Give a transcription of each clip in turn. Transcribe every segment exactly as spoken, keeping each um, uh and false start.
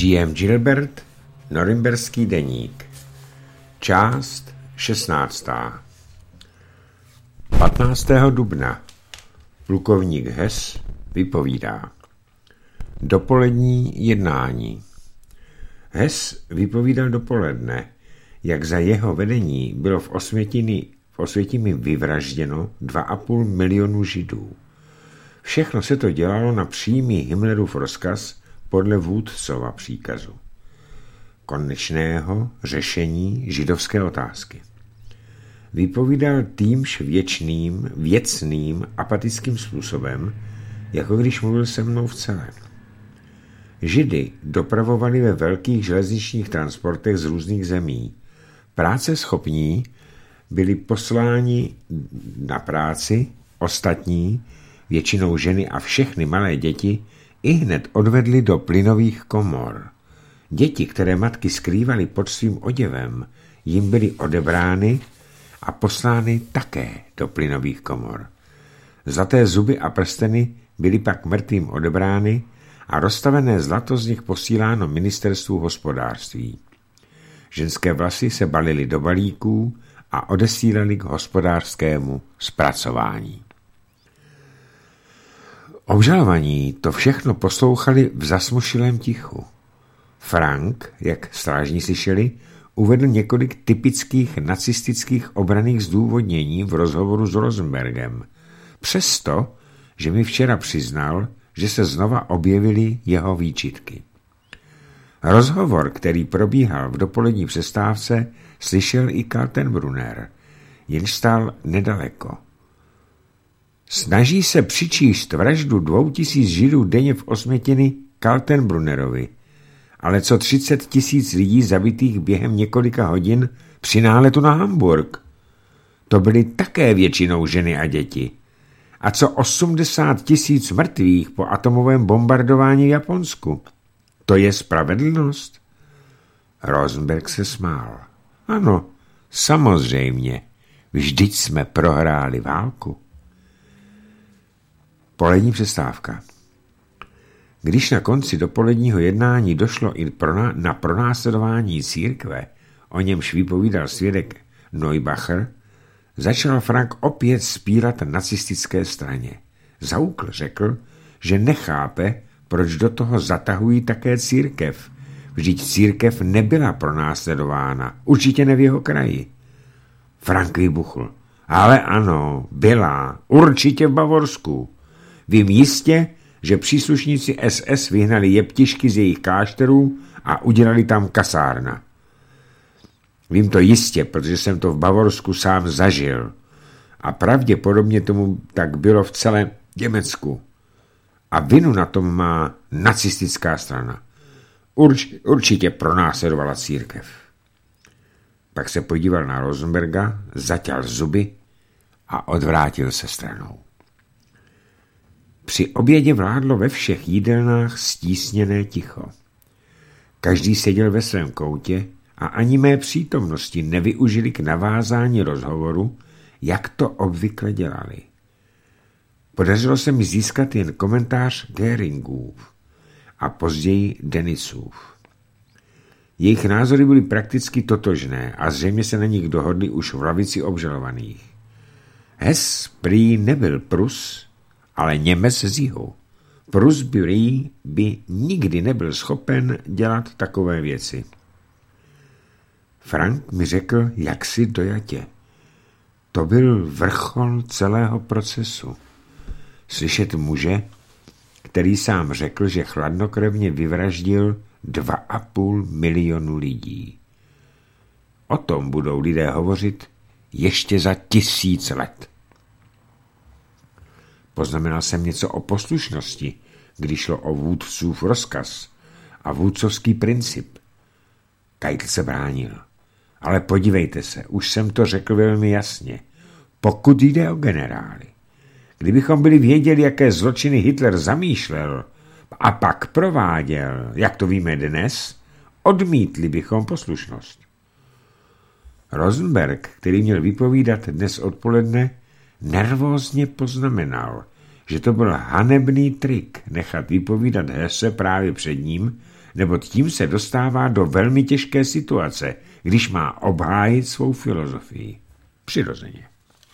G M Gilbert, Norimberský deník. Část šestnáctá. patnáctého dubna. Plukovník Hess vypovídá. Dopolední jednání. Hess vypovídal dopoledne, jak za jeho vedení bylo v Osvětimi, v Osvětimi vyvražděno dva a půl milionu Židů. Všechno se to dělalo na přímý Himmlerův rozkaz podle vůdcova příkazu. Konečného řešení židovské otázky. Vypovídal týmž věčným, věcným, apatickým způsobem, jako když mluvil se mnou v celém. Židy dopravovali ve velkých železničních transportech z různých zemí. Práce schopní byli posláni na práci, ostatní, většinou ženy a všechny malé děti, ihned odvedli do plynových komor. Děti, které matky skrývaly pod svým oděvem, jim byly odebrány a poslány také do plynových komor. Zlaté zuby a prsteny byly pak mrtvým odebrány a rozstavené zlato z nich posíláno ministerstvu hospodářství. Ženské vlasy se balily do balíků a odesílaly k hospodářskému zpracování. Obžalovaní to všechno poslouchali v zasmušilém tichu. Frank, jak strážní slyšeli, uvedl několik typických nacistických obranných zdůvodnění v rozhovoru s Rosenbergem. Přesto, že mi včera přiznal, že se znova objevily jeho výčitky. Rozhovor, který probíhal v dopolední přestávce, slyšel i Kaltenbrunner, jenž stál nedaleko. Snaží se přičíst vraždu dvou tisíc Židů denně v Osvětimi Kaltenbrunnerovi, ale co třicet tisíc lidí zabitých během několika hodin při náletu na Hamburg. To byly také většinou ženy a děti. A co osmdesát tisíc mrtvých po atomovém bombardování v Japonsku? To je spravedlnost? Rosenberg se smál. Ano, samozřejmě. Vždyť jsme prohráli válku. Polední přestávka. Když na konci dopoledního jednání došlo i na pronásledování církve, o němž vypovídal svědek Neubacher, začal Frank opět spírat nacistické straně. Zaukl řekl, že nechápe, proč do toho zatahují také církev. Vždyť církev nebyla pronásledována, určitě ne v jeho kraji. Frank vybuchl. Ale ano, byla, určitě v Bavorsku. Vím jistě, že příslušníci S S vyhnali jeptišky z jejich klášterů a udělali tam kasárna. Vím to jistě, protože jsem to v Bavorsku sám zažil. A pravděpodobně tomu tak bylo v celém Německu. A vinu na tom má nacistická strana. Urč, určitě pronásledovala církev. Pak se podíval na Rosenberga, zaťal zuby a odvrátil se stranou. Při obědě vládlo ve všech jídelnách stísněné ticho. Každý seděl ve svém koutě a ani mé přítomnosti nevyužili k navázání rozhovoru, jak to obvykle dělali. Podařilo se mi získat jen komentář Göringův a později Denisův. Jejich názory byly prakticky totožné a zřejmě se na nich dohodli už v lavici obžalovaných. Hess prý nebyl Prus, ale Němec z jihu. Prusbury by nikdy nebyl schopen dělat takové věci. Frank mi řekl jaksi dojatě. To byl vrchol celého procesu. Slyšet muže, který sám řekl, že chladnokrevně vyvraždil dva a půl milionu lidí. O tom budou lidé hovořit ještě za tisíc let. Poznamenal jsem něco o poslušnosti, když šlo o vůdcův rozkaz a vůdcovský princip. Keitel se bránil. Ale podívejte se, už jsem to řekl velmi jasně. Pokud jde o generály, kdybychom byli věděli, jaké zločiny Hitler zamýšlel a pak prováděl, jak to víme dnes, odmítli bychom poslušnost. Rosenberg, který měl vypovídat dnes odpoledne, nervózně poznamenal, že to byl hanebný trik nechat vypovídat Hesse právě před ním, neboť tím se dostává do velmi těžké situace, když má obhájit svou filozofii. Přirozeně.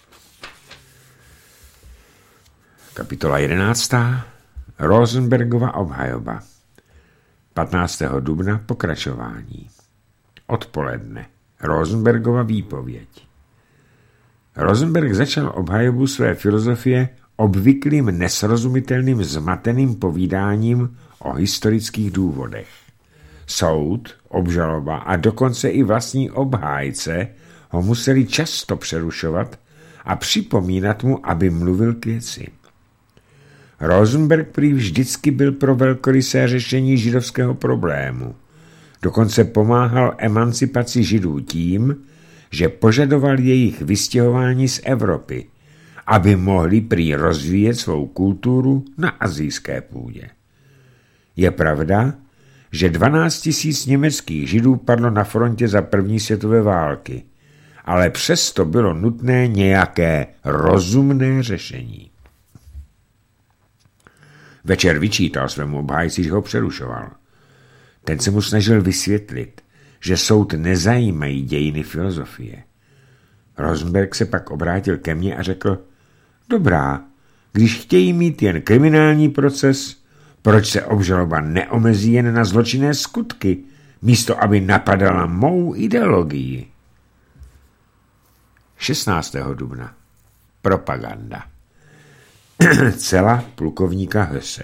Kapitola jedenáctá. Rosenbergova obhajoba. patnáctého dubna pokračování. Odpoledne. Rosenbergova výpověď. Rosenberg začal obhajobu své filozofie obvyklým nesrozumitelným zmateným povídáním o historických důvodech. Soud, obžaloba a dokonce i vlastní obhájce ho museli často přerušovat a připomínat mu, aby mluvil k věci. Rosenberg prý vždycky byl pro velkorysé řešení židovského problému. Dokonce pomáhal emancipaci židů tím, že požadoval jejich vystěhování z Evropy, aby mohli prý rozvíjet svou kulturu na asijské půdě. Je pravda, že dvanáct tisíc německých židů padlo na frontě za první světové války, ale přesto bylo nutné nějaké rozumné řešení. Večer vyčítal svému obhájci, že ho přerušoval. Ten se mu snažil vysvětlit, že soud nezajímají dějiny filozofie. Rosenberg se pak obrátil ke mně a řekl, dobrá, když chtějí mít jen kriminální proces, proč se obžaloba neomezí jen na zločinné skutky, místo aby napadala mou ideologii? šestnáctého dubna. Propaganda. Cela plukovníka Hösse.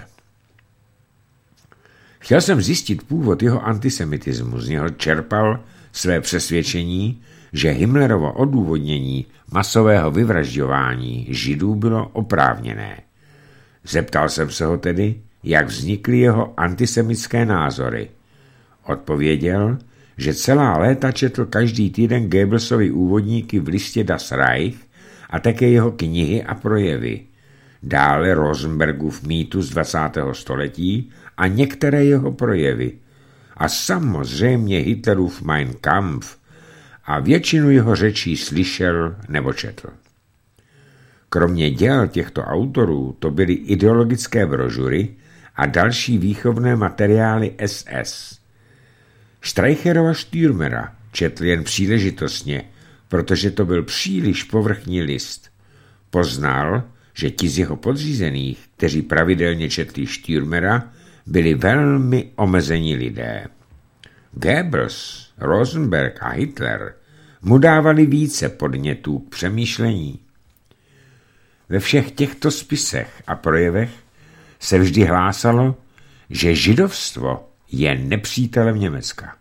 Chtěl jsem zjistit původ jeho antisemitismu, z něho čerpal své přesvědčení, že Himmlerovo odůvodnění masového vyvražďování židů bylo oprávněné. Zeptal jsem se ho tedy, jak vznikly jeho antisemitské názory. Odpověděl, že celá léta četl každý týden Goebbelsovy úvodníky v listě Das Reich a také jeho knihy a projevy. Dále Rosenbergův mýtus dvacátého století a některé jeho projevy. A samozřejmě Hitlerův Mein Kampf a většinu jeho řečí slyšel nebo četl. Kromě děl těchto autorů to byly ideologické brožury a další výchovné materiály S S. Streicherova Stürmera četl jen příležitostně, protože to byl příliš povrchní list. Poznal, že ti z jeho podřízených, kteří pravidelně četli Stürmera, byli velmi omezení lidé. Goebbels, Rosenberg a Hitler mu dávali více podnětů k přemýšlení. Ve všech těchto spisech a projevech se vždy hlásalo, že židovstvo je nepřítelem Německa.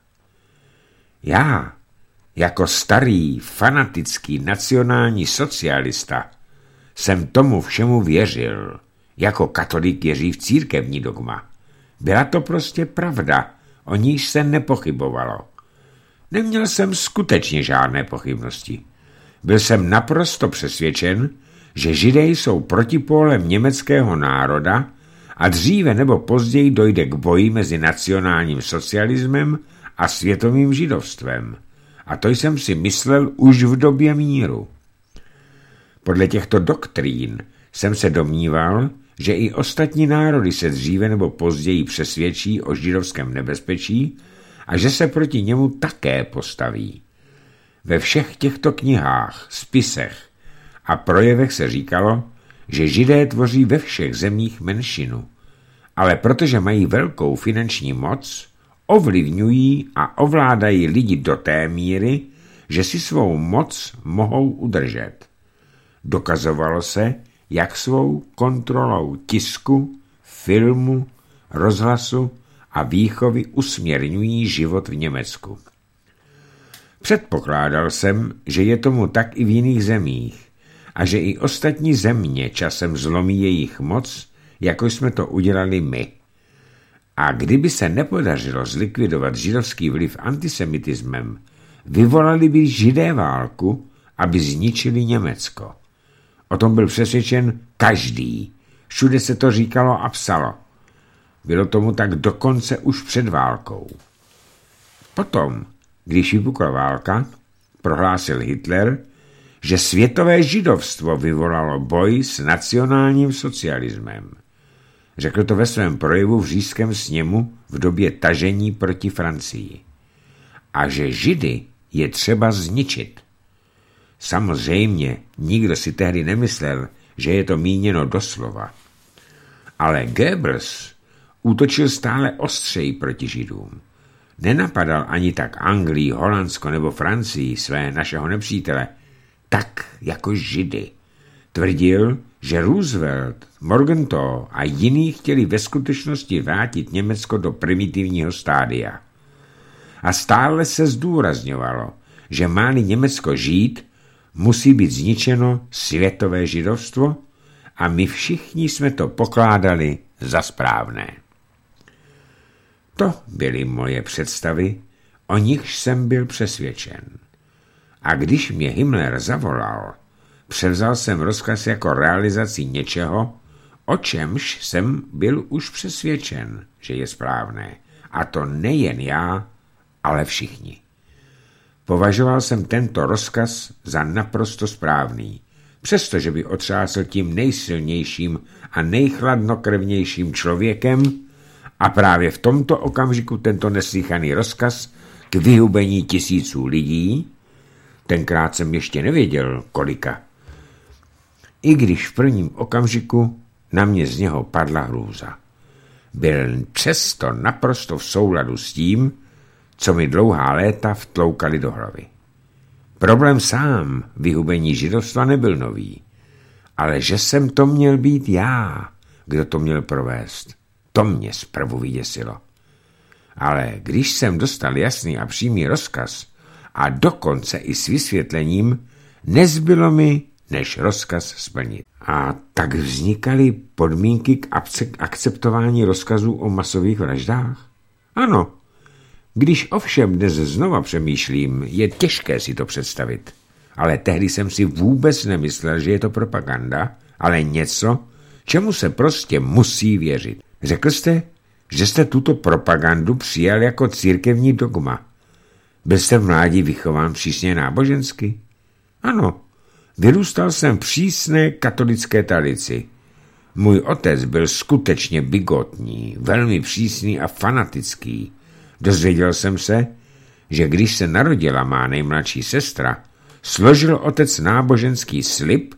Já, jako starý, fanatický nacionální socialista, jsem tomu všemu věřil, jako katolík věří v církevní dogma. Byla to prostě pravda, o níž se nepochybovalo. Neměl jsem skutečně žádné pochybnosti. Byl jsem naprosto přesvědčen, že Židé jsou protipólem německého národa a dříve nebo později dojde k boji mezi nacionálním socialismem a světovým židovstvem. A to jsem si myslel už v době míru. Podle těchto doktrín jsem se domníval, že i ostatní národy se dříve nebo později přesvědčí o židovském nebezpečí a že se proti němu také postaví. Ve všech těchto knihách, spisech a projevech se říkalo, že Židé tvoří ve všech zemích menšinu, ale protože mají velkou finanční moc, ovlivňují a ovládají lidi do té míry, že si svou moc mohou udržet. Dokazovalo se, jak svou kontrolou tisku, filmu, rozhlasu a výchovy usměrňují život v Německu. Předpokládal jsem, že je tomu tak i v jiných zemích a že i ostatní země časem zlomí jejich moc, jako jsme to udělali my. A kdyby se nepodařilo zlikvidovat židovský vliv antisemitismem, vyvolali by Židé válku, aby zničili Německo. O tom byl přesvědčen každý. Všude se to říkalo a psalo. Bylo tomu tak dokonce už před válkou. Potom, když vypukla válka, prohlásil Hitler, že světové židovstvo vyvolalo boj s nacionálním socialismem. Řekl to ve svém projevu v Říšském sněmu v době tažení proti Francii. A že Židy je třeba zničit. Samozřejmě nikdo si tehdy nemyslel, že je to míněno doslova. Ale Goebbels útočil stále ostřeji proti Židům. Nenapadal ani tak Anglii, Holandsko nebo Francii, své našeho nepřítele, tak jako Židy. Tvrdil, že Roosevelt, Morgenthau a jiní chtěli ve skutečnosti vrátit Německo do primitivního stádia. A stále se zdůrazňovalo, že má-li Německo žít, musí být zničeno světové židovstvo a my všichni jsme to pokládali za správné. To byly moje představy, o nichž jsem byl přesvědčen. A když mě Himmler zavolal, převzal jsem rozkaz jako realizaci něčeho, o čemž jsem byl už přesvědčen, že je správné. A to nejen já, ale všichni. Považoval jsem tento rozkaz za naprosto správný, přestože by otřásl tím nejsilnějším a nejchladnokrevnějším člověkem a právě v tomto okamžiku tento neslýchaný rozkaz k vyhubení tisíců lidí, tenkrát jsem ještě nevěděl kolika, i když v prvním okamžiku na mě z něho padla hrůza. Byl přesto naprosto v souladu s tím, co mi dlouhá léta vtloukali do hlavy. Problém sám vyhubení židovstva nebyl nový, ale že jsem to měl být já, kdo to měl provést, to mě zprvu vyděsilo. Ale když jsem dostal jasný a přímý rozkaz a dokonce i s vysvětlením, nezbylo mi, než rozkaz splnit. A tak vznikaly podmínky k akceptování rozkazů o masových vraždách? Ano. Když ovšem dnes znova přemýšlím, je těžké si to představit. Ale tehdy jsem si vůbec nemyslel, že je to propaganda, ale něco, čemu se prostě musí věřit. Řekl jste, že jste tuto propagandu přijal jako církevní dogma. Byl jste v mládí vychován přísně nábožensky? Ano, vyrůstal jsem v přísné katolické tradici. Můj otec byl skutečně bigotní, velmi přísný a fanatický. Dozvěděl jsem se, že když se narodila má nejmladší sestra, složil otec náboženský slib,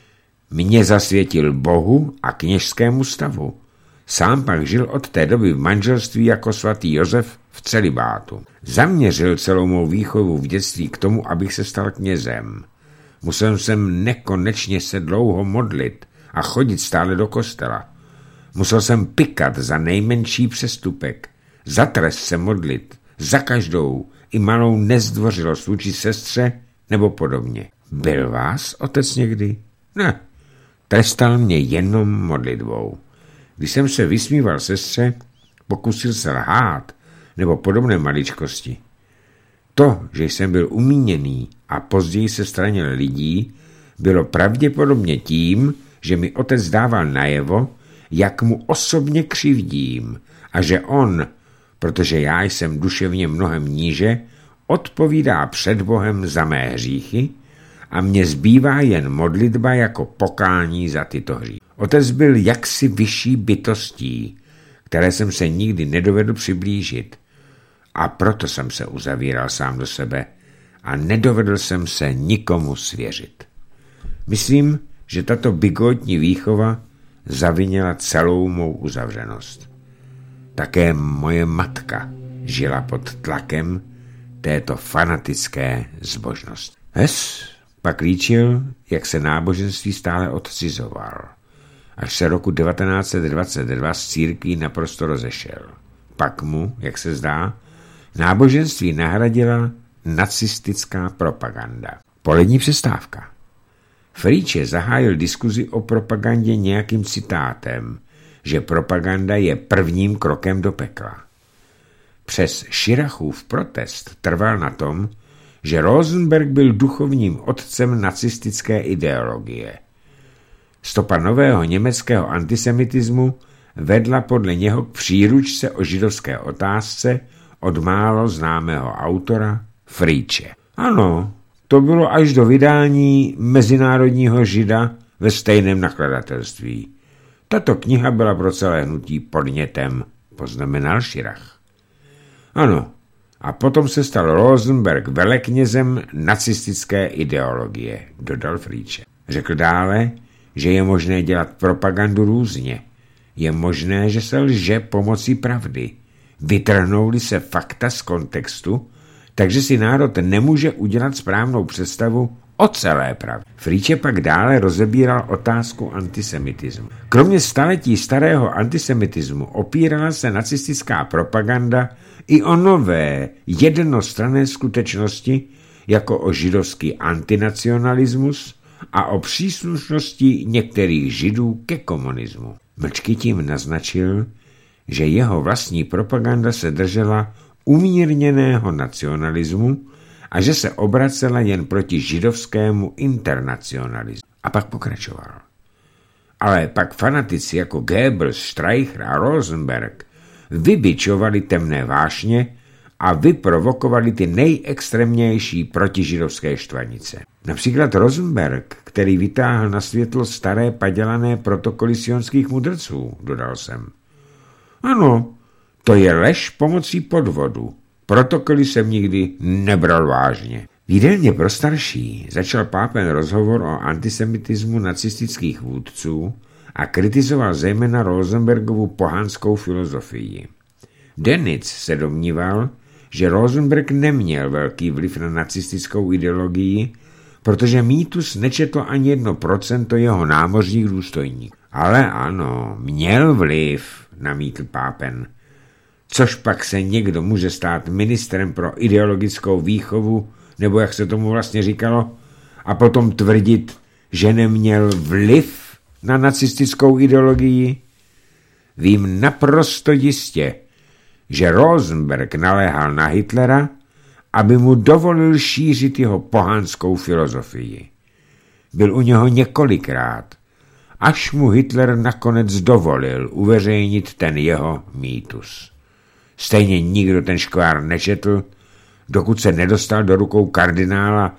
mě zasvětil Bohu a kněžskému stavu. Sám pak žil od té doby v manželství jako svatý Josef v celibátu. Zaměřil celou mou výchovu v dětství k tomu, abych se stal knězem. Musel jsem nekonečně se dlouho modlit a chodit stále do kostela. Musel jsem pikat za nejmenší přestupek, za trest se modlit, za každou i malou nezdvořilost vůči sestře nebo podobně. Byl vás otec někdy? Ne, trestal mě jenom modlitbou. Když jsem se vysmíval sestře, pokusil se lhát nebo podobné maličkosti. To, že jsem byl umíněný a později se stranil lidí, bylo pravděpodobně tím, že mi otec dával najevo, jak mu osobně křivdím a že on, protože já jsem duševně mnohem níže, odpovídá před Bohem za mé hříchy a mně zbývá jen modlitba jako pokání za tyto hříchy. Otec byl jaksi vyšší bytostí, které jsem se nikdy nedovedl přiblížit a proto jsem se uzavíral sám do sebe a nedovedl jsem se nikomu svěřit. Myslím, že tato bigotní výchova zavinila celou mou uzavřenost. Také moje matka žila pod tlakem této fanatické zbožnosti. Hes pak líčil, jak se náboženství stále odcizoval, až se roku devatenáct set dvacet dva z církví naprosto rozešel. Pak mu, jak se zdá, náboženství nahradila nacistická propaganda. Polední přestávka. Friče zahájil diskuzi o propagandě nějakým citátem, že propaganda je prvním krokem do pekla. Přes Schirachův protest trval na tom, že Rosenberg byl duchovním otcem nacistické ideologie. Stopa nového německého antisemitismu vedla podle něho k příručce o židovské otázce od málo známého autora Friče. Ano, to bylo až do vydání Mezinárodního žida ve stejném nakladatelství. Tato kniha byla pro celé hnutí podnětem, poznamenal Schirach. Ano, a potom se stal Rosenberg veleknězem nacistické ideologie, dodal Friče. Řekl dále, že je možné dělat propagandu různě. Je možné, že se lže pomocí pravdy. Vytrhnou-li se fakta z kontextu, takže si národ nemůže udělat správnou představu o celé pravdě. Friče pak dále rozebíral otázku antisemitismu. Kromě staletí starého antisemitismu opírala se nacistická propaganda i o nové jednostranné skutečnosti, jako o židovský antinacionalismus a o příslušnosti některých židů ke komunismu. Mlčky tím naznačil, že jeho vlastní propaganda se držela umírněného nacionalismu a že se obracela jen proti židovskému internacionalismu. A pak pokračoval. Ale pak fanatici jako Goebbels, Streicher a Rosenberg vybičovali temné vášně a vyprovokovali ty nejextrémnější protižidovské štvanice. Například Rosenberg, který vytáhl na světlo staré padělané protokoly sionských mudrců, dodal jsem. Ano, to je lež pomocí podvodu. Protokoly jsem nikdy nebral vážně. V jídelně pro starší začal Papen rozhovor o antisemitismu nacistických vůdců a kritizoval zejména Rosenbergovu pohanskou filozofii. Dönitz se domníval, že Rosenberg neměl velký vliv na nacistickou ideologii, protože mýtus nečetl ani jedno procento jeho námořních důstojníků. Ale ano, měl vliv, namítl Papen. Což pak se někdo může stát ministrem pro ideologickou výchovu, nebo jak se tomu vlastně říkalo, a potom tvrdit, že neměl vliv na nacistickou ideologii? Vím naprosto jistě, že Rosenberg naléhal na Hitlera, aby mu dovolil šířit jeho pohanskou filozofii. Byl u něho několikrát, až mu Hitler nakonec dovolil uveřejnit ten jeho mýtus. Stejně nikdo ten škvár nečetl, dokud se nedostal do rukou kardinála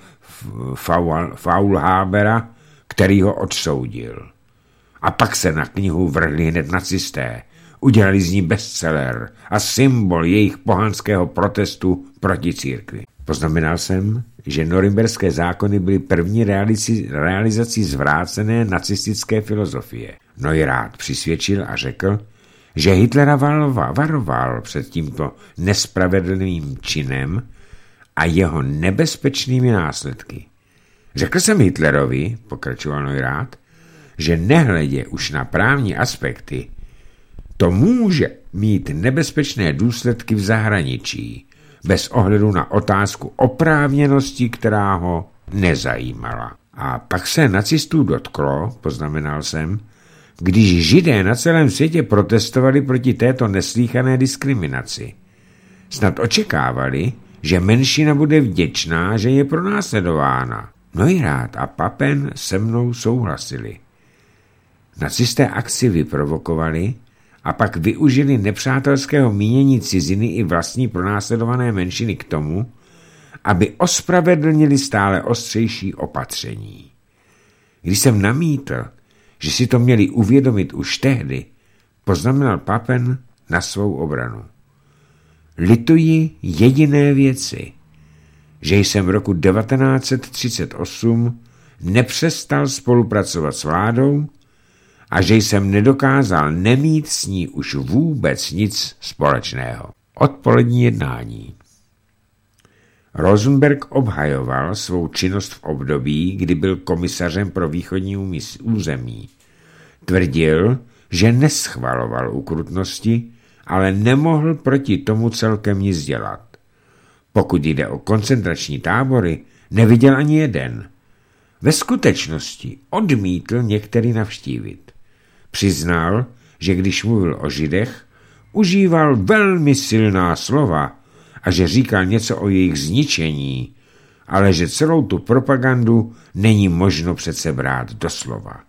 Faulhabera, který ho odsoudil. A pak se na knihu vrhli hned nacisté, udělali z ní bestseller a symbol jejich pohanského protestu proti církvi. Poznamenal jsem, že norimberské zákony byly první realizací, realizací zvrácené nacistické filozofie. Neurath přisvědčil a řekl, že Hitlera varoval před tímto nespravedlivým činem a jeho nebezpečnými následky. Řekl jsem Hitlerovi, pokračoval Neurath, že nehledě už na právní aspekty, to může mít nebezpečné důsledky v zahraničí, bez ohledu na otázku oprávněnosti, která ho nezajímala. A pak se nacistů dotklo, poznamenal jsem, když Židé na celém světě protestovali proti této neslýchané diskriminaci. Snad očekávali, že menšina bude vděčná, že je pronásledována. Neurath a Papen se mnou souhlasili. Nacisté akci vyprovokovali a pak využili nepřátelského mínění ciziny i vlastní pronásledované menšiny k tomu, aby ospravedlnili stále ostřejší opatření. Když jsem namítl, že si to měli uvědomit už tehdy, poznamenal Papen na svou obranu. Lituji jediné věci, že jsem v roku devatenáct set třicet osm nepřestal spolupracovat s vládou a že jsem nedokázal nemít s ní už vůbec nic společného. Odpolední jednání. Rosenberg obhajoval svou činnost v období, kdy byl komisařem pro východní území. Tvrdil, že neschvaloval ukrutnosti, ale nemohl proti tomu celkem nic dělat. Pokud jde o koncentrační tábory, neviděl ani jeden. Ve skutečnosti odmítl některý navštívit. Přiznal, že když mluvil o Židech, užíval velmi silná slova a že říkal něco o jejich zničení, ale že celou tu propagandu není možno přece brát doslova.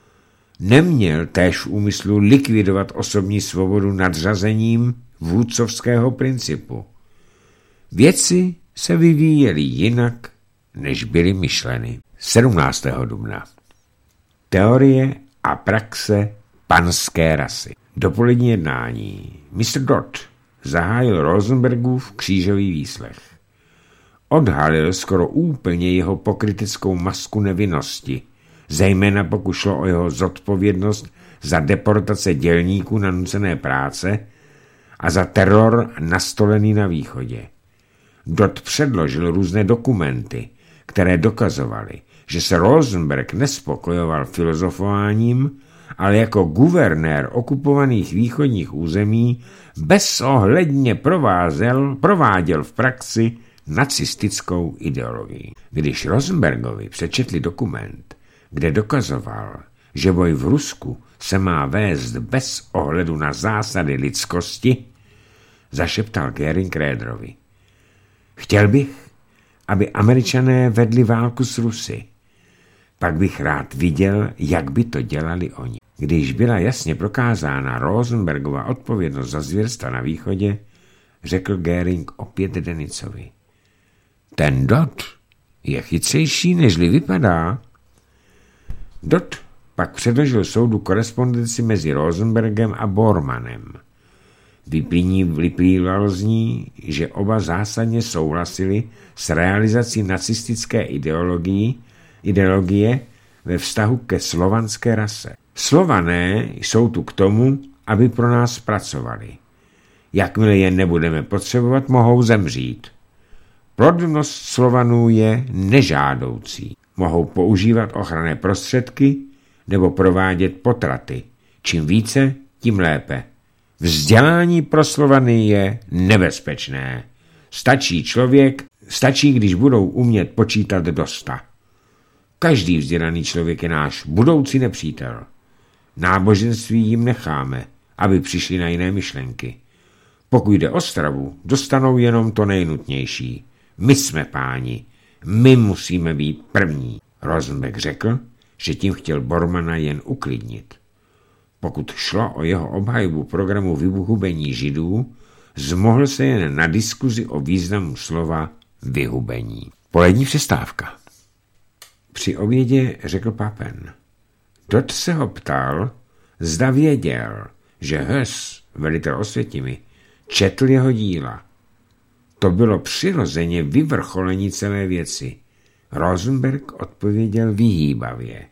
Neměl též v úmyslu likvidovat osobní svobodu nadřazením vůdcovského principu. Věci se vyvíjely jinak, než byly myšleny. sedmnáctého dubna. Teorie a praxe panské rasy. Dopolední jednání. mister Dodd zahájil Rosenbergův křížový výslech. Odhalil skoro úplně jeho pokryteckou masku nevinnosti, zejména pokud šlo o jeho zodpovědnost za deportace dělníků na nucené práce a za teror nastolený na východě. Dodd předložil různé dokumenty, které dokazovaly, že se Rosenberg nespokojoval filozofováním, ale jako guvernér okupovaných východních území bezohledně provázel, prováděl v praxi nacistickou ideologii. Když Rosenbergovi přečetli dokument, kde dokazoval, že boj v Rusku se má vést bez ohledu na zásady lidskosti, zašeptal Göring Röderovi. Chtěl bych, aby Američané vedli válku s Rusy. Pak bych rád viděl, jak by to dělali oni. Když byla jasně prokázána Rosenbergova odpovědnost za zvěrstva na východě, řekl Göring opět Denicovi. Ten Dodd je chytřejší, nežli vypadá. Dodd pak předložil soudu korespondenci mezi Rosenbergem a Bormannem. Vyplývalo z ní, že oba zásadně souhlasili s realizací nacistické ideologie, ideologie ve vztahu ke slovanské rase. Slované jsou tu k tomu, aby pro nás pracovali. Jakmile je nebudeme potřebovat, mohou zemřít. Plodnost Slovanů je nežádoucí. Mohou používat ochranné prostředky nebo provádět potraty. Čím více, tím lépe. Vzdělání pro Slovany je nebezpečné. Stačí člověk, stačí, když budou umět počítat do sta. Každý vzdělaný člověk je náš budoucí nepřítel. Náboženství jim necháme, aby přišli na jiné myšlenky. Pokud jde o stravu, dostanou jenom to nejnutnější. My jsme páni, my musíme být první. Rosenberg řekl, že tím chtěl Bormana jen uklidnit. Pokud šlo o jeho obhajobu programu vyhubení Židů, zmohl se jen na diskuzi o významu slova vyhubení. Polední přestávka. Při obědě řekl Papen. Dodd se ho ptal, zda věděl, že Höss, velitel Osvětimi, četl jeho díla. To bylo přirozeně vyvrcholení celé věci. Rosenberg odpověděl vyhýbavě.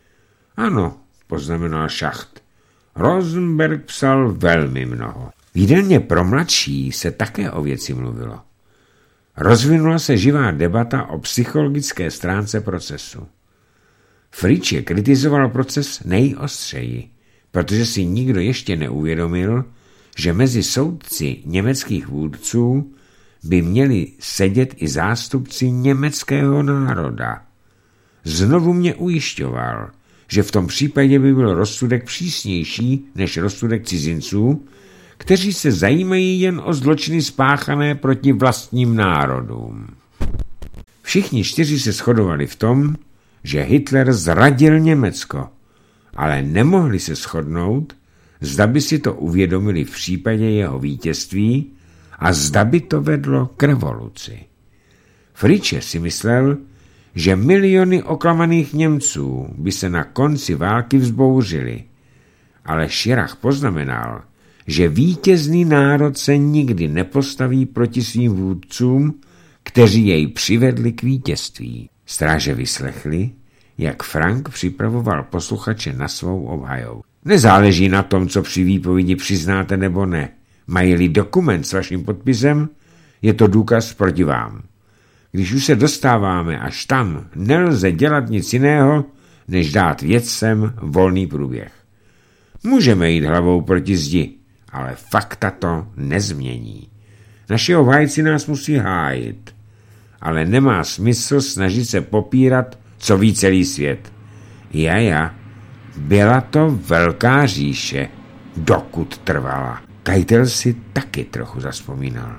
Ano, poznamenal Schacht. Rosenberg psal velmi mnoho. V jídelně pro mladší se také o věci mluvilo. Rozvinula se živá debata o psychologické stránce procesu. Fritzsche kritizoval proces nejostřeji, protože si nikdo ještě neuvědomil, že mezi soudci německých vůdců by měli sedět i zástupci německého národa. Znovu mě ujišťoval, že v tom případě by byl rozsudek přísnější než rozsudek cizinců, kteří se zajímají jen o zločiny spáchané proti vlastním národům. Všichni čtyři se shodovali v tom, že Hitler zradil Německo, ale nemohli se shodnout, zda by si to uvědomili v případě jeho vítězství a zda by to vedlo k revoluci. Fritzsche si myslel, že miliony oklamaných Němců by se na konci války vzbouřili, ale Schirach poznamenal, že vítězný národ se nikdy nepostaví proti svým vůdcům, kteří jej přivedli k vítězství. Stráže vyslechli, jak Frank připravoval posluchače na svou obhajobu. Nezáleží na tom, co při výpovědi přiznáte nebo ne. Mají-li dokument s vaším podpisem, je to důkaz proti vám. Když už se dostáváme až tam, nelze dělat nic jiného, než dát věcem volný průběh. Můžeme jít hlavou proti zdi, ale fakta to nezmění. Naši obhájci nás musí hájit, ale nemá smysl snažit se popírat, co ví celý svět. Jaja, byla to velká říše, dokud trvala. Keitel si taky trochu zavzpomínal.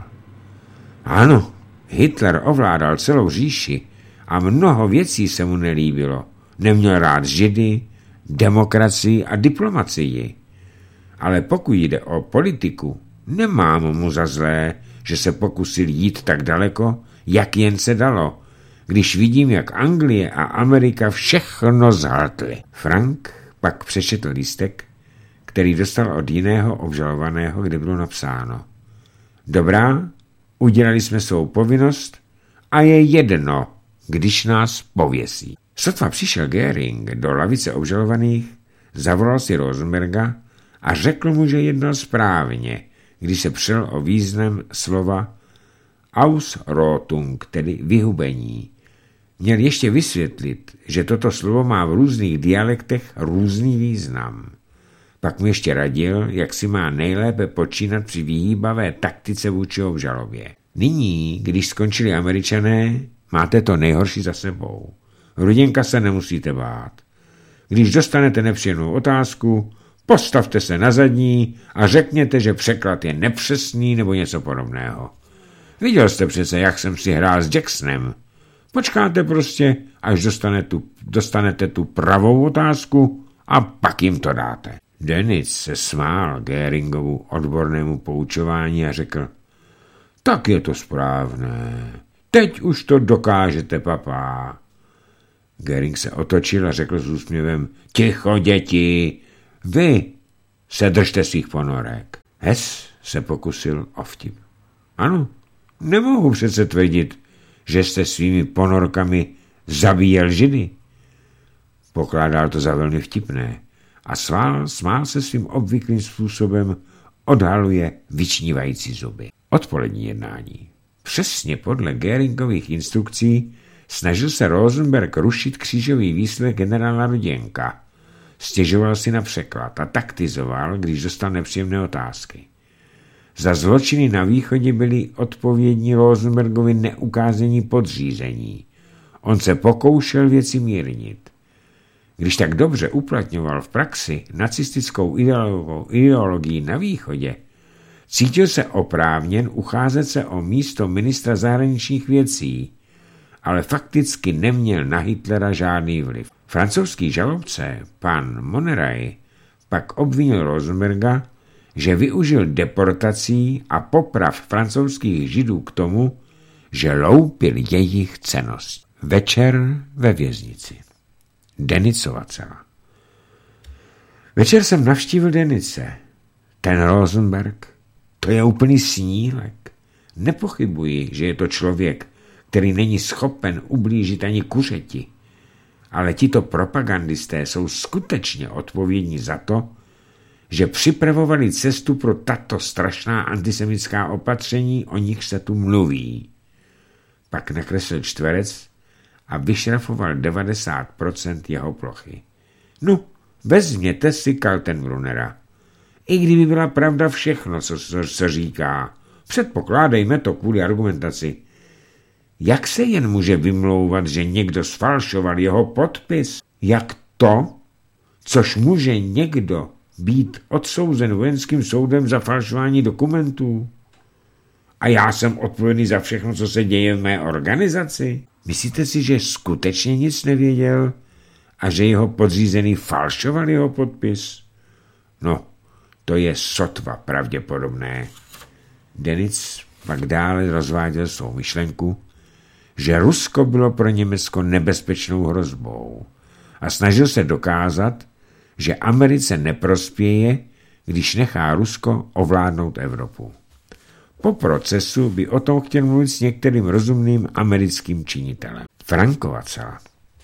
Ano, Hitler ovládal celou říši a mnoho věcí se mu nelíbilo. Neměl rád Židy, demokracii a diplomacii. Ale pokud jde o politiku, nemám mu za zlé, že se pokusil jít tak daleko, jak jen se dalo, když vidím, jak Anglie a Amerika všechno zhltly. Frank pak přečetl lístek, který dostal od jiného obžalovaného, kde bylo napsáno: Dobrá, udělali jsme svou povinnost a je jedno, když nás pověsí. Sotva přišel Göring do lavice obžalovaných, zavolal si Rosenberga a řekl mu, že jednal správně, když se přel o význam slova Ausrottung, tedy vyhubení. Měl ještě vysvětlit, že toto slovo má v různých dialektech různý význam. Pak mu ještě radil, jak si má nejlépe počínat při vyhýbavé taktice vůči obžalobě. Nyní, když skončili Američané, máte to nejhorší za sebou. Ruděnka se nemusíte bát. Když dostanete nepříjemnou otázku, postavte se na zadní a řekněte, že překlad je nepřesný nebo něco podobného. Viděl jste přece, jak jsem si hrál s Jacksonem. Počkáte prostě, až dostane tu, dostanete tu pravou otázku a pak jim to dáte. Dönitz se smál Göringovu odbornému poučování a řekl: Tak je to správné. Teď už to dokážete, papá. Göring se otočil a řekl s úsměvem: Ticho, děti, vy se držte svých ponorek. Hess se pokusil o vtip. Ano, nemohu přece tvrdit, že jste svými ponorkami zabíjel Židy. Pokládal to za velmi vtipné a svál, smál se svým obvyklým způsobem, odhaluje vyčnívající zuby. Odpolední jednání. Přesně podle Göringových instrukcí snažil se Rosenberg rušit křížový výslech generála Ruděnka. Stěžoval si na překlad a taktizoval, když dostal nepříjemné otázky. Za zločiny na východě byli odpovědní Rosenbergovi neukázení podřízení. On se pokoušel věci mírnit. Když tak dobře uplatňoval v praxi nacistickou ideologii na východě, cítil se oprávněn ucházet se o místo ministra zahraničních věcí, ale fakticky neměl na Hitlera žádný vliv. Francouzský žalobce, pan Monneray, pak obvinil Rosenberga, že využil deportací a poprav francouzských židů k tomu, že loupil jejich cennost. Večer ve věznici. Denitzova cela. Večer jsem navštívil Denitze. Ten Rosenberg, to je úplný snílek. Nepochybuji, že je to člověk, který není schopen ublížit ani kuřeti. Ale tito propagandisté jsou skutečně odpovědní za to, že připravovali cestu pro tato strašná antisemitská opatření, o nich se tu mluví. Pak nakreslil čtverec a vyšrafoval devadesát procent jeho plochy. No, vezměte si Kaltenbrunera. I kdyby byla pravda všechno, co se říká, předpokládejme to kvůli argumentaci. Jak se jen může vymlouvat, že někdo sfalšoval jeho podpis? Jak to, což může někdo být odsouzen vojenským soudem za falšování dokumentů? A já jsem odpovědný za všechno, co se děje v mé organizaci? Myslíte si, že skutečně nic nevěděl a že jeho podřízený falšoval jeho podpis? No, to je sotva pravděpodobné. Denitz pak dále rozváděl svou myšlenku, že Rusko bylo pro Německo nebezpečnou hrozbou a snažil se dokázat, že Americe neprospěje, když nechá Rusko ovládnout Evropu. Po procesu by o tom chtěl mluvit s některým rozumným americkým činitelem. Frankova cela.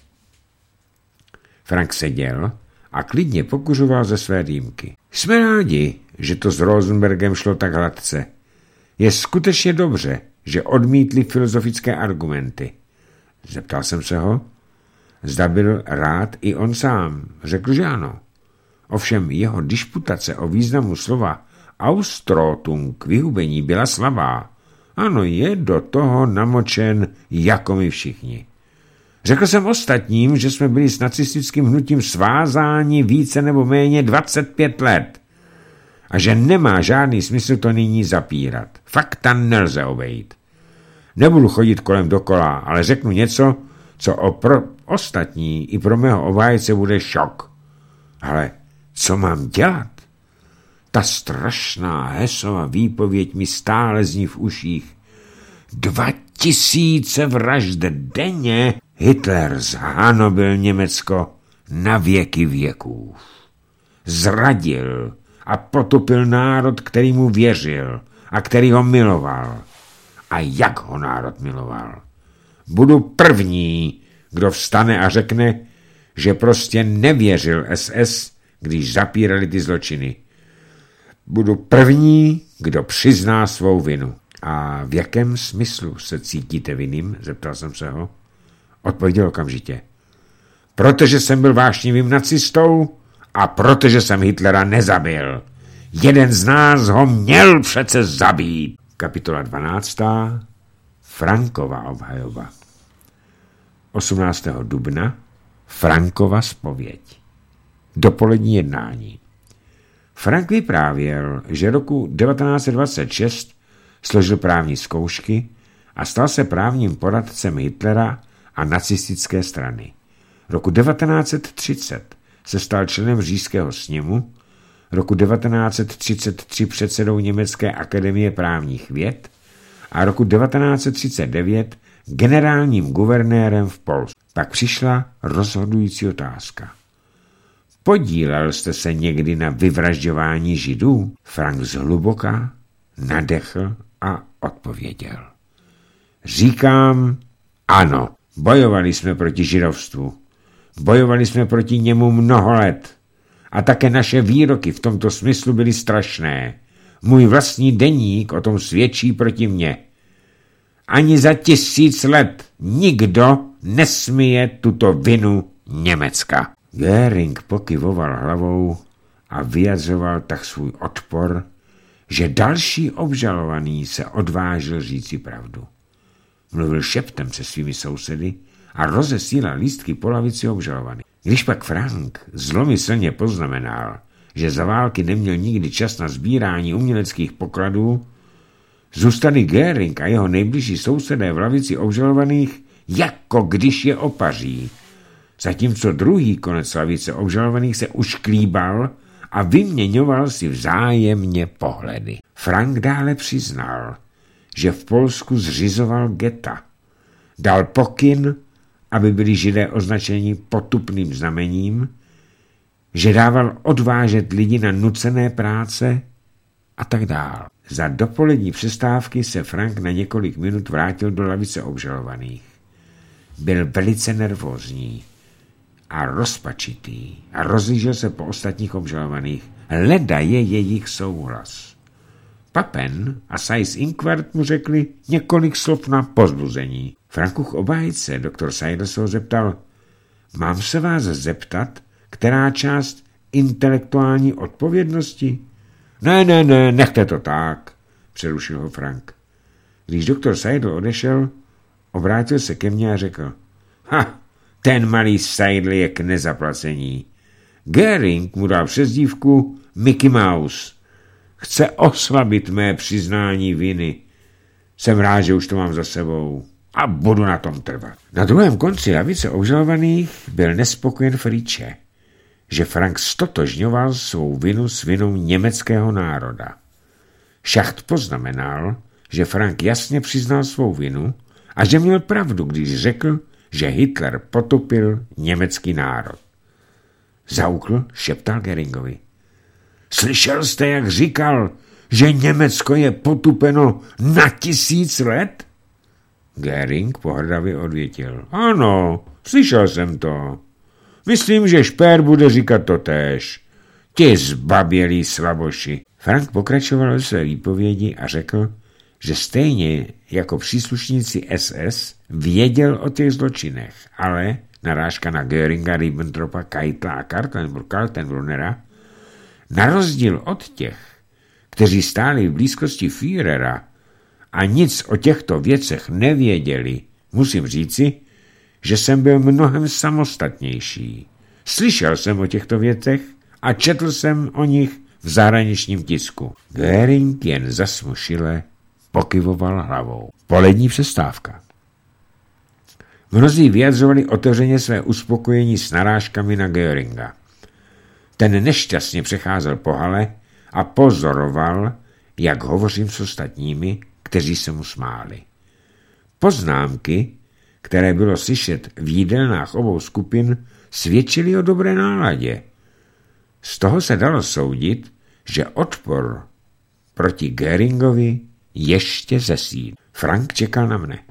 Frank seděl a klidně pokuřoval ze své dýmky. Jsme rádi, že to s Rosenbergem šlo tak hladce. Je skutečně dobře, že odmítli filozofické argumenty. Zeptal jsem se ho. Zda byl rád i on sám. Řekl, že ano. Ovšem jeho disputace o významu slova Ausrottung, vyhubení, byla slabá. Ano, je do toho namočen jako my všichni. Řekl jsem ostatním, že jsme byli s nacistickým hnutím svázáni více nebo méně dvacet pět let a že nemá žádný smysl to nyní zapírat. Fakta nelze obejít. Nebudu chodit kolem dokola, ale řeknu něco, co o pro ostatní i pro mého obhájce bude šok. Ale co mám dělat? Ta strašná Hessova výpověď mi stále zní v uších. Dva tisíce vražd denně. Hitler zhanobil Německo na věky věků. Zradil a potopil národ, který mu věřil a který ho miloval. A jak ho národ miloval? Budu první, kdo vstane a řekne, že prostě nevěřil S S, když zapírali ty zločiny. Budu první, kdo přizná svou vinu. A v jakém smyslu se cítíte vinným? Zeptal jsem se ho. Odpověděl okamžitě. Protože jsem byl vášnivým nacistou a protože jsem Hitlera nezabil. Jeden z nás ho měl přece zabít. Kapitola dvanáctá. Frankova obhajoba. osmnáctého dubna. Frankova zpověď. Dopolední jednání. Frank vyprávěl, že roku devatenáct set dvacet šest složil právní zkoušky a stal se právním poradcem Hitlera a nacistické strany. Roku devatenáct set třicet se stal členem Říšského sněmu, roku devatenáct set třicet tři předsedou Německé akademie právních věd a roku devatenáct set třicet devět generálním guvernérem v Polsku. Pak přišla rozhodující otázka. Podílel jste se někdy na vyvražďování Židů? Frank zhluboka nadechl a odpověděl. Říkám ano, bojovali jsme proti židovstvu. Bojovali jsme proti němu mnoho let. A také naše výroky v tomto smyslu byly strašné. Můj vlastní deník o tom svědčí proti mně. Ani za tisíc let nikdo nesmije tuto vinu Německa. Göring pokyvoval hlavou a vyjadřoval tak svůj odpor, že další obžalovaný se odvážil říci pravdu. Mluvil šeptem se svými sousedy a rozesílal lístky po lavici obžalovaných. Když pak Frank zlomyslně poznamenal, že za války neměl nikdy čas na sbírání uměleckých pokladů, zůstali Göring a jeho nejbližší sousedé v lavici obžalovaných, jako když je opaří. Zatímco druhý konec lavice obžalovaných se ušklíbal a vyměňoval si vzájemně pohledy. Frank dále přiznal, že v Polsku zřizoval geta. Dal pokyn, aby byli Židé označeni potupným znamením, že dával odvážet lidi na nucené práce a tak dál. Za dopolední přestávky se Frank na několik minut vrátil do lavice obžalovaných. Byl velice nervózní a rozpačitý a rozlížel se po ostatních obžalovaných. Leda je jejich souhlas. Papen a Seyss-Inquart mu řekli několik slov na povzbuzení. Frankův obhájce, doktor Seidel, se ho zeptal, mám se vás zeptat, která část intelektuální odpovědnosti? Ne, ne, ne, nechte to tak, přerušil ho Frank. Když doktor Seidel odešel, obrátil se ke mně a řekl, ha, ten malý Seidel je k nezaplacení. Göring mu dal přezdívku Mickey Mouse. Chce oslabit mé přiznání viny. Jsem rád, že už to mám za sebou a budu na tom trvat. Na druhém konci lavice obžalovaných byl nespokojen Friče, že Frank stotožňoval svou vinu s vinou německého národa. Schacht poznamenal, že Frank jasně přiznal svou vinu a že měl pravdu, když řekl, že Hitler potopil německý národ. Zaukl šeptal Göringovi. Slyšel jste, jak říkal, že Německo je potupeno na tisíc let? Göring pohrdavě odvětil. Ano, slyšel jsem to. Myslím, že Špér bude říkat totéž. Ti zbabělí slaboši. Frank pokračoval ve své výpovědi a řekl, že stejně jako příslušníci S S věděl o těch zločinech, ale narážka na Göringa, Ribbentropa, Keitla a Kaltenbrunera, na rozdíl od těch, kteří stáli v blízkosti Führera a nic o těchto věcech nevěděli, musím říci, že jsem byl mnohem samostatnější. Slyšel jsem o těchto věcech a četl jsem o nich v zahraničním tisku. Göring jen zasmušile pokyvoval hlavou. Polední přestávka. Mnozí vyjadřovali otevřeně své uspokojení s narážkami na Göringa. Ten nešťastně přecházel po hale a pozoroval, jak hovořím s ostatními, kteří se mu smáli. Poznámky, které bylo slyšet v jídelnách obou skupin, svědčily o dobré náladě. Z toho se dalo soudit, že odpor proti Göringovi ještě zesílí. Frank čekal na mne.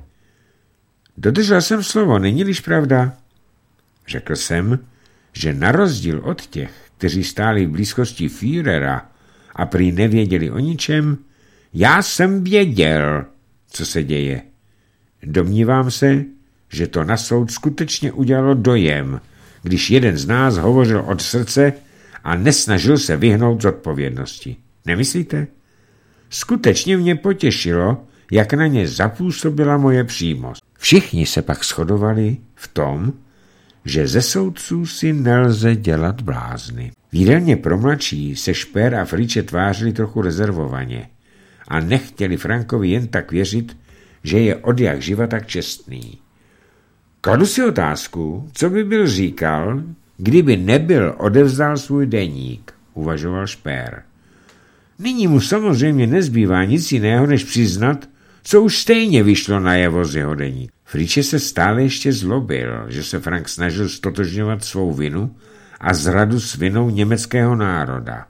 Dodržel jsem slovo, není-liž pravda? Řekl jsem, že na rozdíl od těch, kteří stáli v blízkosti Führera a prý nevěděli o ničem, já jsem věděl, co se děje. Domnívám se, že to na soud skutečně udělalo dojem, když jeden z nás hovořil od srdce a nesnažil se vyhnout z odpovědnosti. Nemyslíte? Skutečně mě potěšilo, jak na ně zapůsobila moje přímost. Všichni se pak shodovali v tom, že ze soudců si nelze dělat blázny. V jídelně pro mladší se Šper a Friče tvářili trochu rezervovaně a nechtěli Frankovi jen tak věřit, že je odjak živa tak čestný. Kladu si otázku, co by byl říkal, kdyby nebyl odevzdal svůj deník, uvažoval Šper. Nyní mu samozřejmě nezbývá nic jiného, než přiznat, co už stejně vyšlo najevo z jeho deník. Friče se stále ještě zlobil, že se Frank snažil stotožňovat svou vinu a zradu s vinou německého národa.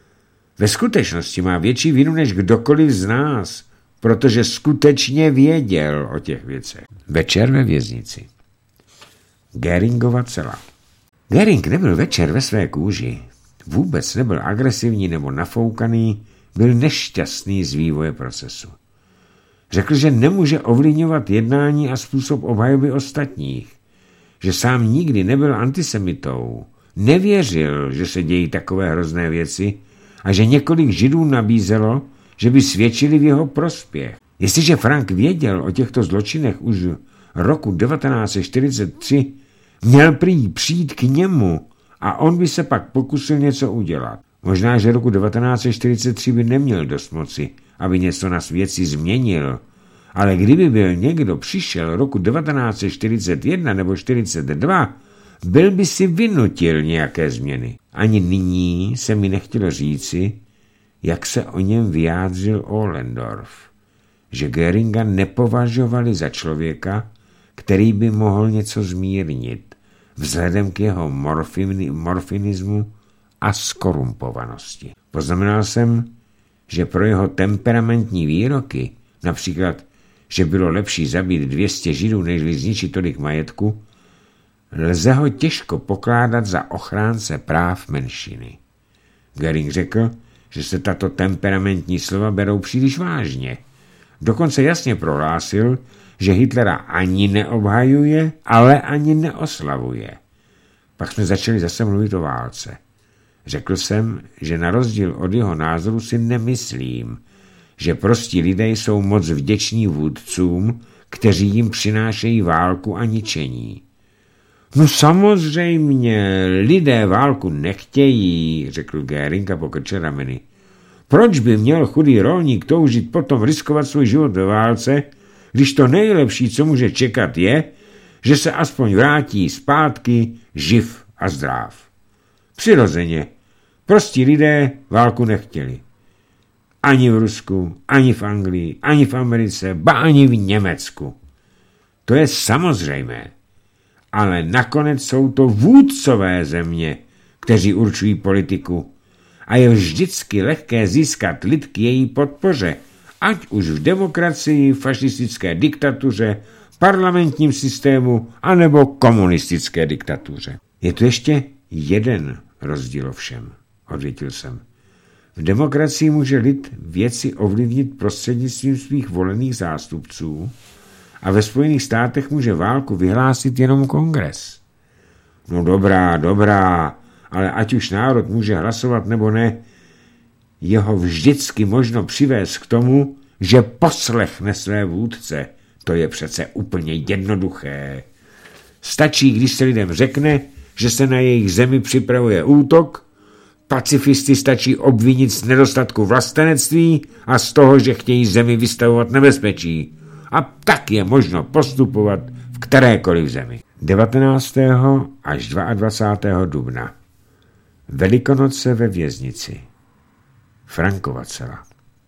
Ve skutečnosti má větší vinu než kdokoliv z nás, protože skutečně věděl o těch věcech. Večer ve věznici. Göringova cela. Göring nebyl večer ve své kůži. Vůbec nebyl agresivní nebo nafoukaný, byl nešťastný z vývoje procesu. Řekl, že nemůže ovlivňovat jednání a způsob obhajoby ostatních, že sám nikdy nebyl antisemitou, nevěřil, že se dějí takové hrozné věci a že několik Židů nabízelo, že by svědčili v jeho prospěch. Jestliže Frank věděl o těchto zločinech už roku devatenáct set čtyřicet tři, měl prý přijít k němu a on by se pak pokusil něco udělat. Možná, že roku devatenáct set čtyřicet tři by neměl dost moci, aby něco na svěci změnil, ale kdyby byl někdo přišel roku devatenáct set čtyřicet jedna nebo čtyřicet dva, byl by si vynutil nějaké změny. Ani nyní se mi nechtělo říci, jak se o něm vyjádřil Ohlendorf, že Göringa nepovažovali za člověka, který by mohl něco zmírnit, vzhledem k jeho morfini, morfinismu a skorumpovanosti. Poznamenal jsem, že pro jeho temperamentní výroky, například, že bylo lepší zabít dvě stě Židů, než zničit tolik majetku, lze ho těžko pokládat za ochránce práv menšiny. Göring řekl, že se tato temperamentní slova berou příliš vážně. Dokonce jasně prohlásil, že Hitlera ani neobhajuje, ale ani neoslavuje. Pak jsme začali zase mluvit o válce. Řekl jsem, že na rozdíl od jeho názoru si nemyslím, že prostí lidé jsou moc vděční vůdcům, kteří jim přinášejí válku a ničení. No samozřejmě, lidé válku nechtějí, řekl Göring a pokrčil rameny. Proč by měl chudý rolník toužit potom riskovat svůj život ve válce, když to nejlepší, co může čekat, je, že se aspoň vrátí zpátky živ a zdrav. Přirozeně, prostí lidé válku nechtěli. Ani v Rusku, ani v Anglii, ani v Americe, ba ani v Německu. To je samozřejmé. Ale nakonec jsou to vůdcové země, kteří určují politiku. A je vždycky lehké získat lid k její podpoře, ať už v demokracii, fašistické diktatuře, parlamentním systému, anebo komunistické diktatuře. Je tu ještě jeden rozdíl ovšem, odvětil jsem. V demokracii může lid věci ovlivnit prostřednictvím svých volených zástupců a ve Spojených státech může válku vyhlásit jenom kongres. No dobrá, dobrá, ale ať už národ může hlasovat nebo ne, jeho vždycky možno přivést k tomu, že poslechne své vůdce. To je přece úplně jednoduché. Stačí, když se lidem řekne, že se na jejich zemi připravuje útok, pacifisty stačí obvinit z nedostatku vlastenectví a z toho, že chtějí zemi vystavovat nebezpečí. A tak je možno postupovat v kterékoliv zemi. devatenáctého až dvacátého druhého dubna. Velikonoce ve věznici. Frankova cela.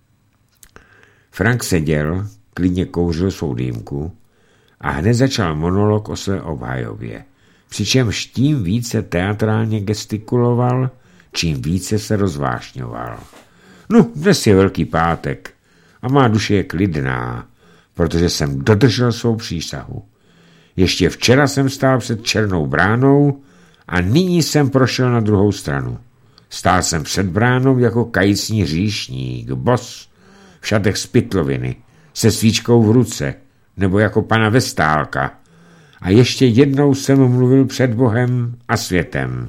Frank seděl, klidně kouřil svou dýmku a hned začal monolog o své obhajobě, přičemž tím více teatrálně gestikuloval, čím více se rozvášňoval. No, dnes je Velký pátek a má duše je klidná, protože jsem dodržel svou přísahu. Ještě včera jsem stál před černou bránou a nyní jsem prošel na druhou stranu. Stál jsem před bránou jako kajícní hříšník, bos, v šatech z pytloviny, se svíčkou v ruce, nebo jako pana Vestálka. A ještě jednou jsem mluvil před Bohem a světem.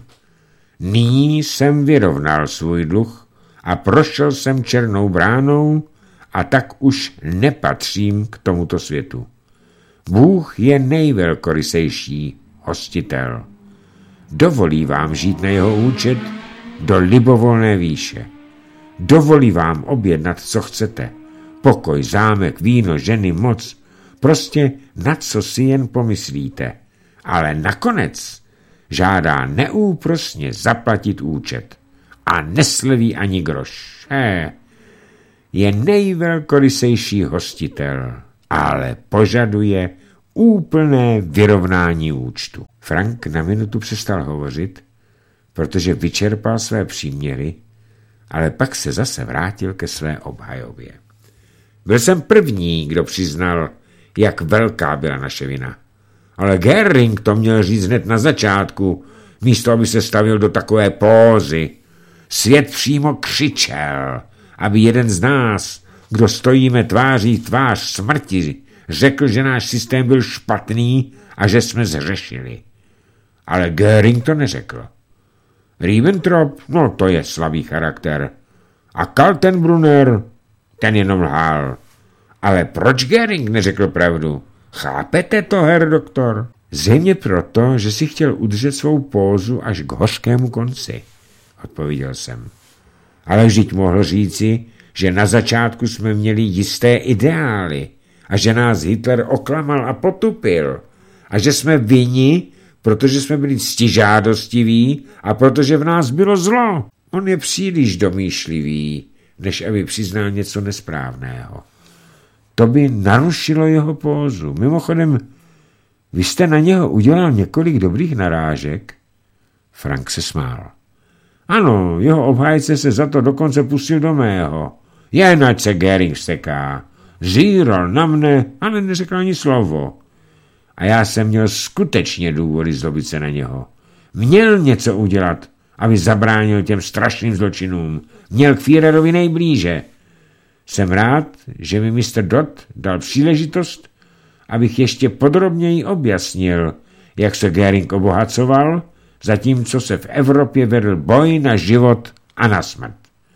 Nyní jsem vyrovnal svůj dluh a prošel jsem černou bránou a tak už nepatřím k tomuto světu. Bůh je nejvelkorysejší hostitel. Dovolí vám žít na jeho účet do libovolné výše. Dovolí vám objednat, co chcete. Pokoj, zámek, víno, ženy, moc. Prostě na co si jen pomyslíte. Ale nakonec žádá neúprosně zaplatit účet. A nesleví ani groš. He, je nejvelkorysejší hostitel, ale požaduje úplné vyrovnání účtu. Frank na minutu přestal hovořit, protože vyčerpal své příměry, ale pak se zase vrátil ke své obhajobě. Byl jsem první, kdo přiznal, jak velká byla naše vina. Ale Göring to měl říct hned na začátku, místo aby se stavil do takové pózy. Svět přímo křičel, aby jeden z nás, kdo stojíme tváří tvář smrti, řekl, že náš systém byl špatný a že jsme zhřešili. Ale Göring to neřekl. Ribbentrop, no to je slabý charakter. A Kaltenbrunner, ten jenom lhal. Ale proč Göring neřekl pravdu? Chápete to, herr doktor? Zřejmě proto, že si chtěl udržet svou pózu až k hořkému konci, odpověděl jsem. Ale vždyť mohl říci, že na začátku jsme měli jisté ideály a že nás Hitler oklamal a potupil a že jsme vinni, protože jsme byli ctižádostiví a protože v nás bylo zlo. On je příliš domýšlivý, než aby přiznal něco nesprávného. To by narušilo jeho pózu. Mimochodem, vy jste na něho udělal několik dobrých narážek? Frank se smál. Ano, jeho obhájce se za to dokonce pustil do mého. Jen ať se Göring steká. Zíral na mne, ale neřekl ani slovo. A já jsem měl skutečně důvody zlobit se na něho. Měl něco udělat, aby zabránil těm strašným zločinům. Měl k Führerovi nejblíže. Jsem rád, že mi mister Dodd dal příležitost, abych ještě podrobněji objasnil, jak se Göring obohacoval, zatímco se v Evropě vedl boj na život a na smrt.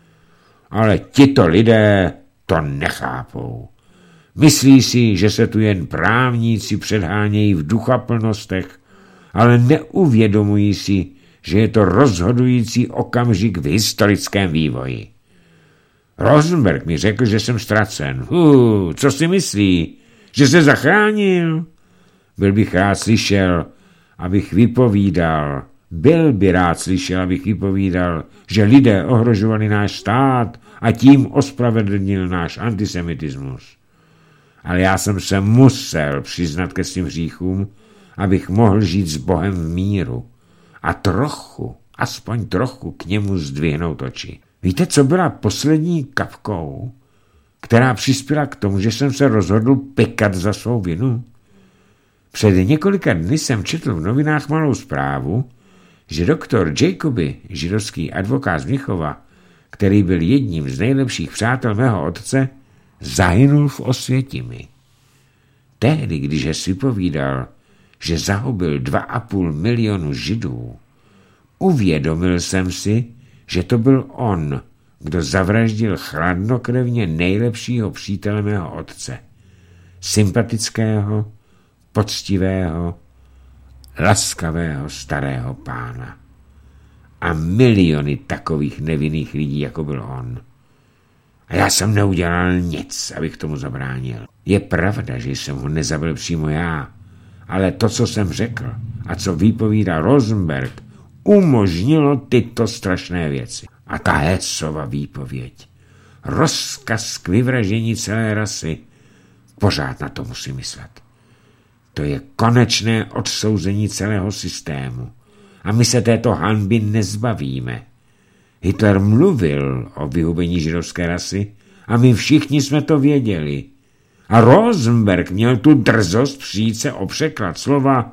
Ale tito lidé to nechápou. Myslí si, že se tu jen právníci předhánějí v duchaplnostech, ale neuvědomují si, že je to rozhodující okamžik v historickém vývoji. Rosenberg mi řekl, že jsem ztracen. Uh, co si myslí? Že se zachránil? Byl bych rád slyšel, abych vypovídal. Byl by rád slyšel, abych vypovídal, že lidé ohrožovali náš stát a tím ospravedlnil náš antisemitismus. Ale já jsem se musel přiznat ke svým hříchům, abych mohl žít s Bohem v míru a trochu, aspoň trochu k němu zdvihnout oči. Víte, co byla poslední kapkou, která přispěla k tomu, že jsem se rozhodl pekat za svou vinu? Před několika dny jsem četl v novinách malou zprávu, že doktor Jacoby, židovský advokát z Mnichova, který byl jedním z nejlepších přátel mého otce, zahynul v Osvětimi. Tehdy, když Hess vypovídal, že zahubil dva a půl milionu židů, uvědomil jsem si, že to byl on, kdo zavraždil chladnokrevně nejlepšího přítele mého otce. Sympatického, poctivého, laskavého starého pána. A miliony takových nevinných lidí, jako byl on. A já jsem neudělal nic, abych tomu zabránil. Je pravda, že jsem ho nezabil přímo já, ale to, co jsem řekl a co vypovídá Rosenberg, umožnilo tyto strašné věci. A ta Hessova výpověď, rozkaz k vyvraždění celé rasy, pořád na to musím myslet. To je konečné odsouzení celého systému. A my se této hanby nezbavíme. Hitler mluvil o vyhubení židovské rasy a my všichni jsme to věděli. A Rosenberg měl tu drzost přijít se o překlad slova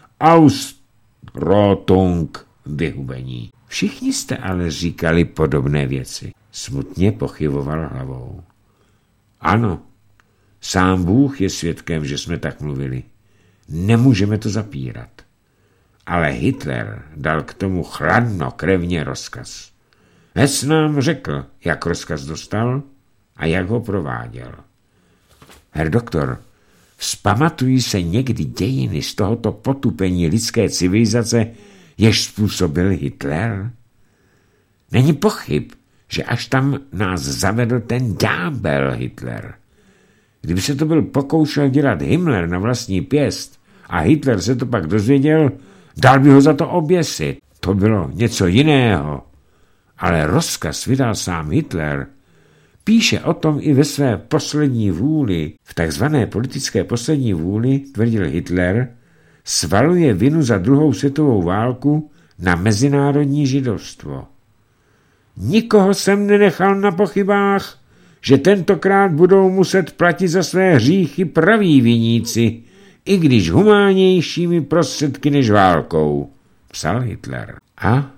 Ausrottung, vyhubení. Všichni jste ale říkali podobné věci. Smutně pochyboval hlavou. Ano, sám Bůh je svědkem, že jsme tak mluvili. Nemůžeme to zapírat. Ale Hitler dal k tomu chladnokrevně rozkaz. Hess nám řekl, jak rozkaz dostal a jak ho prováděl. Herr doktor, vzpamatují se někdy dějiny z tohoto potupení lidské civilizace, jež způsobil Hitler? Není pochyb, že až tam nás zavedl ten ďábel Hitler. Kdyby se to byl pokoušel dělat Himmler na vlastní pěst a Hitler se to pak dozvěděl, dal by ho za to oběsit. To bylo něco jiného. Ale rozkaz vydal sám Hitler. Píše o tom i ve své poslední vůli. V takzvané politické poslední vůli, tvrdil Hitler, svaluje vinu za druhou světovou válku na mezinárodní židovstvo. Nikoho jsem nenechal na pochybách, že tentokrát budou muset platit za své hříchy praví viníci, i když humánějšími prostředky než válkou, psal Hitler. A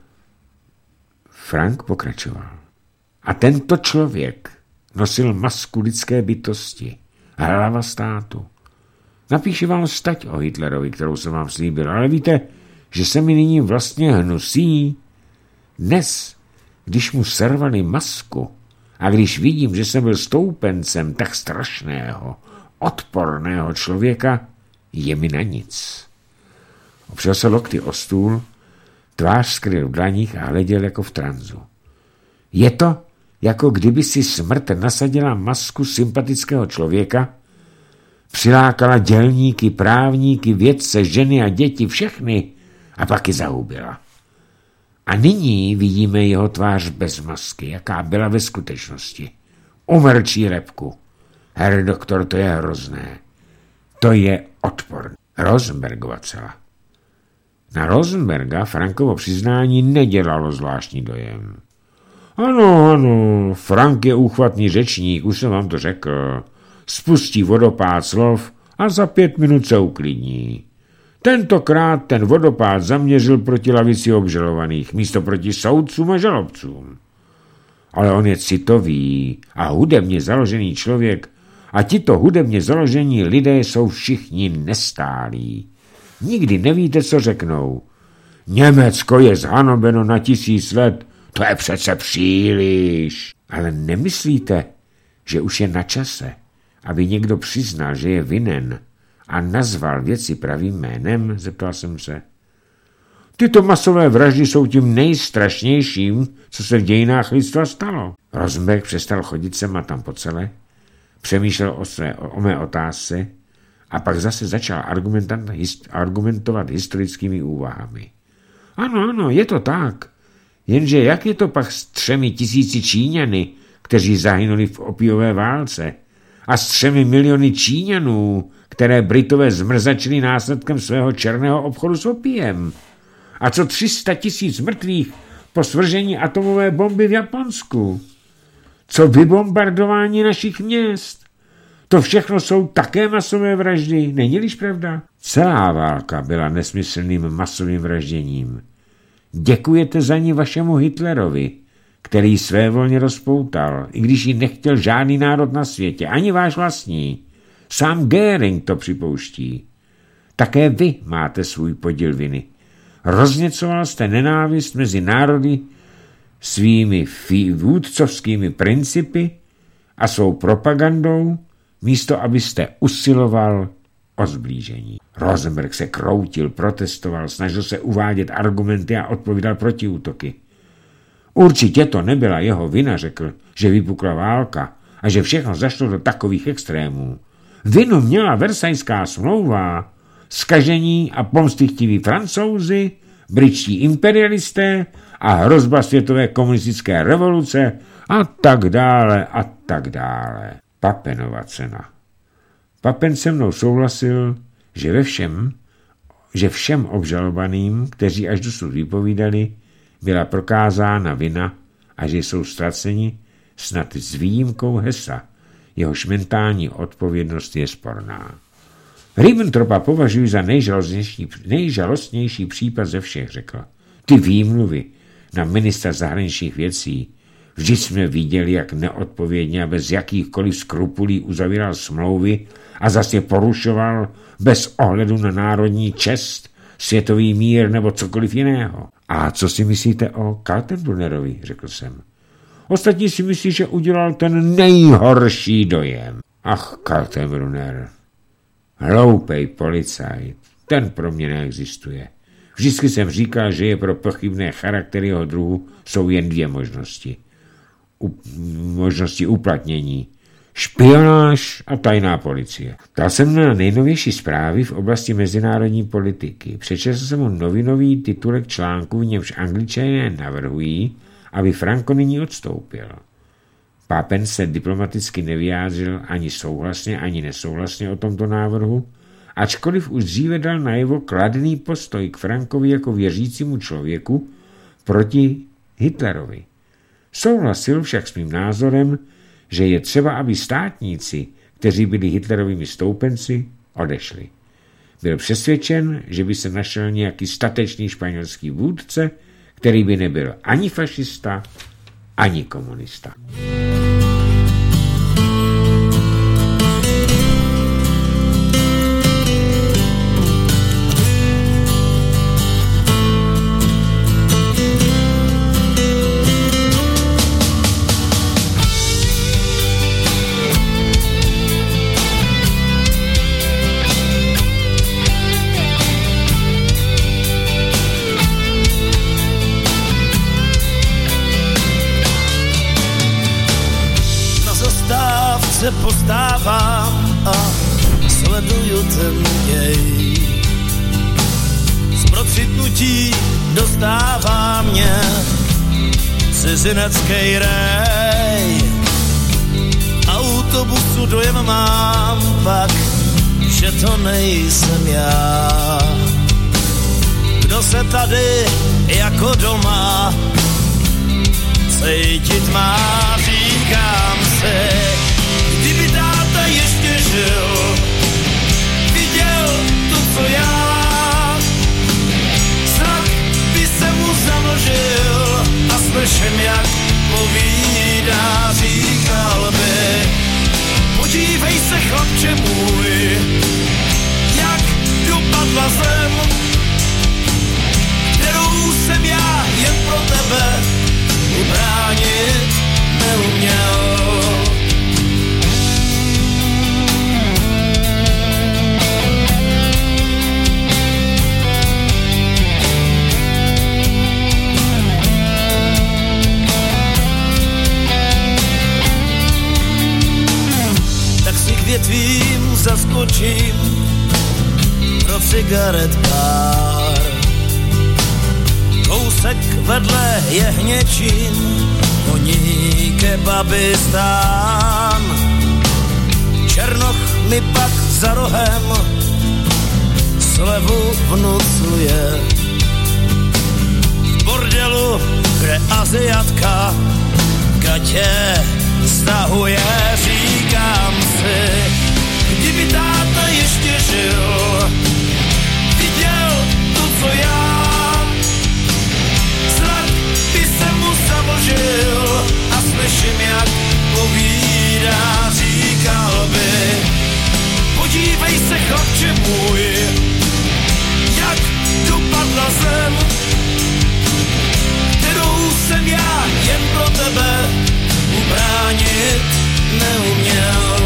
Frank pokračoval. A tento člověk nosil masku lidské bytosti, hlava státu. Napíši vám stať o Hitlerovi, kterou jsem vám slíbil, ale víte, že se mi nyní vlastně hnusí. Dnes, když mu servali masku a když vidím, že jsem byl stoupencem tak strašného, odporného člověka, je mi na nic. Opřel se lokty o stůl, tvář skryl v dlaních a hleděl jako v tranzu. Je to, jako kdyby si smrt nasadila masku sympatického člověka, přilákala dělníky, právníky, vědce, ženy a děti, všechny, a pak ji zahubila. A nyní vidíme jeho tvář bez masky, jaká byla ve skutečnosti. Umrčí lebku. Herr doktor, to je hrozné. To je odporné. Rosenbergova cela. Na Rosenberga Frankovo přiznání nedělalo zvláštní dojem. Ano, ano, Frank je úchvatný řečník, už jsem vám to řekl. Spustí vodopád slov a za pět minut se uklidní. Tentokrát ten vodopád zaměřil proti lavici obžalovaných, místo proti soudcům a žalobcům. Ale on je citový a hudebně založený člověk a tito hudebně založení lidé jsou všichni nestálí. Nikdy nevíte, co řeknou. Německo je zhanobeno na tisíc let, to je přece příliš. Ale nemyslíte, že už je na čase, aby někdo přiznal, že je vinen a nazval věci pravým jménem, zeptal jsem se. Tyto masové vraždy jsou tím nejstrašnějším, co se v dějinách lidstva stalo. Rosenberg přestal chodit sem a tam po celé, přemýšlel o, své, o mé otázce a pak zase začal argumentovat historickými úvahami. Ano, ano, je to tak. Jenže jak je to pak s třemi tisíci Číňany, kteří zahynuli v opiové válce, a s třemi miliony Číňanů, které Britové zmrzačili následkem svého černého obchodu s opiem? A co tři sta tisíc mrtvých po svržení atomové bomby v Japonsku? Co vybombardování našich měst? To všechno jsou také masové vraždy, není-liž pravda? Celá válka byla nesmyslným masovým vražděním. Děkujete za ní vašemu Hitlerovi, který svévolně rozpoutal, i když ji nechtěl žádný národ na světě, ani váš vlastní. Sám Göring to připouští. Také vy máte svůj podíl viny. Rozněcoval jste nenávist mezi národy svými vůdcovskými principy a svou propagandou, místo abyste usiloval o zblížení. Rosenberg se kroutil, protestoval, snažil se uvádět argumenty a odpovídal protiútoky. Určitě to nebyla jeho vina, řekl, že vypukla válka a že všechno zašlo do takových extrémů. Vinu měla Versajská smlouva, zkažení a pomstychtiví Francouzi, britští imperialisté a hrozba světové komunistické revoluce a tak dále a tak dále. Papenova cena. Papen se mnou souhlasil, že ve všem, že všem obžalovaným, kteří až dosud vypovídali, byla prokázána vina a že jsou ztraceni snad s výjimkou Hessa. Jehož mentální odpovědnost je sporná. Ribbentropa považuji za nejžalostnější, nejžalostnější případ ze všech, řekl. Ty výmluvy na ministra zahraničních věcí. Vždy jsme viděli, jak neodpovědně a bez jakýchkoliv skrupulí uzavíral smlouvy a zase porušoval bez ohledu na národní čest, světový mír nebo cokoliv jiného. A co si myslíte o Kaltenbrunnerovi, řekl jsem. Ostatní si myslí, že udělal ten nejhorší dojem. Ach, Kaltenbrunner. Hloupej policajt. Ten pro mě neexistuje. Vždycky jsem říkal, že je pro pochybné charaktery jeho druhu jsou jen dvě možnosti. U, možnosti uplatnění. Špionáž a tajná policie. Dal jsem na nejnovější zprávy v oblasti mezinárodní politiky. Přečetl jsem mu novinový titulek článku, v němž Angličané navrhují, aby Franco nyní odstoupil. Papen se diplomaticky nevyjádřil ani souhlasně, ani nesouhlasně o tomto návrhu, ačkoliv už dříve dal najevo kladný postoj k Frankovi jako věřícímu člověku proti Hitlerovi. Souhlasil však s mým názorem, že je třeba, aby státníci, kteří byli Hitlerovými stoupenci, odešli. Byl přesvědčen, že by se našel nějaký statečný španělský vůdce, který by nebyl ani fašista, ani komunista. Se postávám a sleduju ten děj. Z procitnutí dostává mě cizinecký rej. Autobusu dojem mám pak, že to nejsem já. Kdo se tady jako doma cítit má, říkám si, kdyby táta ještě žil, viděl to, co já, snad by se mu zamlžil a slyším, jak povídá, říkal by, podívej se, chlapče můj, jak dopadla zem, kterou jsem já jen pro tebe ubránit neuměl. Větvím zaskočím pro cigaret pár. Kousek vedle je hněčín, honí kebabistán. Černoch mi pak za rohem slevu vnucuje. V bordelu, kde Aziatka gatě stahuje, říkám si, kdyby táta ještě žil, viděl to, co já, snad by se mu zamlžil a slyším, jak povídá, říkal by, podívej se, chlapče můj, jak dopadla zem, kterou jsem já jen pro tebe ubránit neuměl.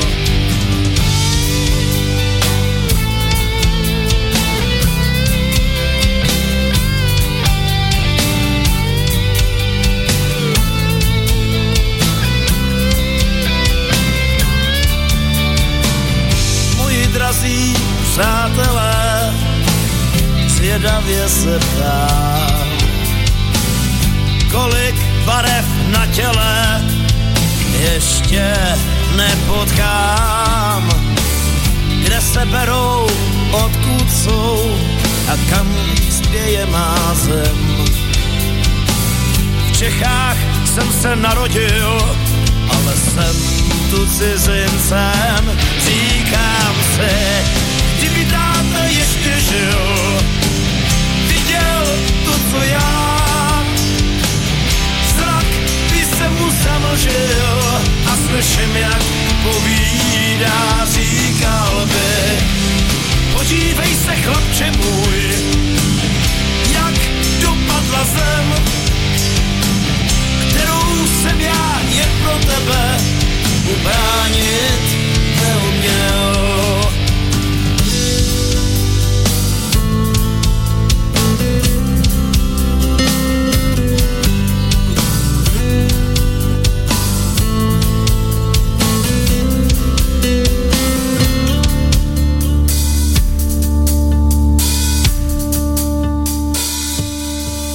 Moji drazí přátelé, zvědavě se ptám, kolik barev na těle ještě nepotkám, kde se berou, odkud jsou a kam spěje má zem. V Čechách jsem se narodil, ale jsem tu cizincem. Říkám si, kdyby táta ještě žil, viděl to, co já, zrak by se mu zamlžil a slyším, jak povídá, říkal by, podívej se, chlap,